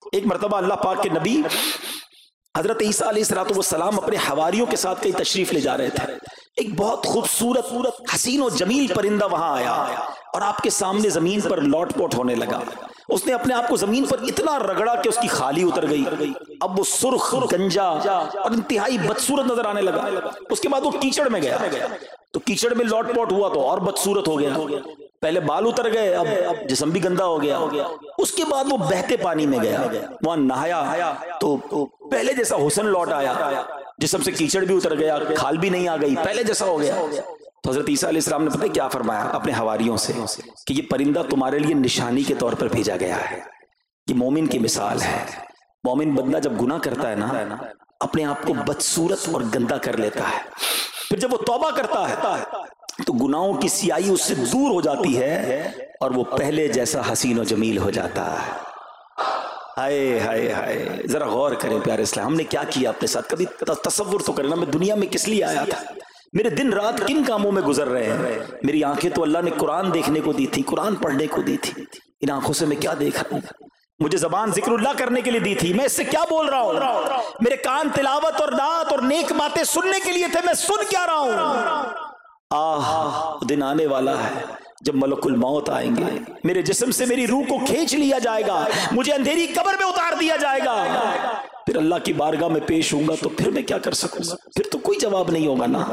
ایک مرتبہ اللہ پاک کے نبی حضرت عیسیٰ علیہ السلام اپنے حواریوں کے ساتھ کہیں تشریف لے جا رہے تھے. ایک بہت خوبصورت حسین و جمیل پرندہ وہاں آیا اور آپ کے سامنے زمین پر لوٹ پوٹ ہونے لگا. اس نے اپنے آپ کو زمین پر اتنا رگڑا کہ اس کی خالی اتر گئی. اب وہ سرخ گنجا اور انتہائی بدصورت نظر آنے لگا. اس کے بعد وہ کیچڑ میں گیا تو کیچڑ میں لوٹ پوٹ ہوا تو اور بدصورت ہو گیا. پہلے بال اتر گئے, اب جسم بھی گندا ہو گیا. اس کے بعد وہ بہتے پانی میں گیا, وہاں نہایا تو پہلے جیسا حسن لوٹ آیا, جسم سے کیچڑ بھی اتر گیا, کھال بھی نہیں آ گئی, پہلے جیسا ہو گیا. تو حضرت عیسیٰ علیہ السلام نے پتہ کیا فرمایا اپنے حواریوں سے کہ یہ پرندہ تمہارے لیے نشانی کے طور پر بھیجا گیا ہے. یہ مومن کی مثال ہے. مومن بندہ جب گناہ کرتا ہے نا اپنے آپ کو بدصورت اور گندا کر لیتا ہے, پھر جب وہ توبہ کرتا ہے تو گناہوں کی سیاہی اس سے دور ہو جاتی ہے اور وہ پہلے جیسا حسین و جمیل ہو جاتا ہے. ہائے ہائے ہائے, ذرا غور کریں پیارے اسلام, ہم نے کیا کیا اپنے ساتھ؟ کبھی تصور تو کرنا, میں دنیا میں کس لیے آیا تھا, میرے دن رات کن کاموں میں گزر رہے ہیں. میری آنکھیں تو اللہ نے قرآن دیکھنے کو دی تھی, قرآن پڑھنے کو دی تھی, ان آنکھوں سے میں کیا دیکھ رہا ہوں. مجھے زبان ذکر اللہ کرنے کے لیے دی تھی, میں اس سے کیا بول رہا ہوں. میرے کان تلاوت اور نعت اور نیک باتیں سننے کے لیے تھے, میں سن کیا رہا ہوں. دن آنے والا ہے جب ملک الموت آئیں گے, میرے جسم سے میری روح کو کھینچ لیا جائے گا, مجھے اندھیری قبر میں اتار دیا جائے گا, پھر اللہ کی بارگاہ میں پیش ہوں گا تو پھر میں کیا کر سکوں گا؟ پھر تو کوئی جواب نہیں ہوگا نا.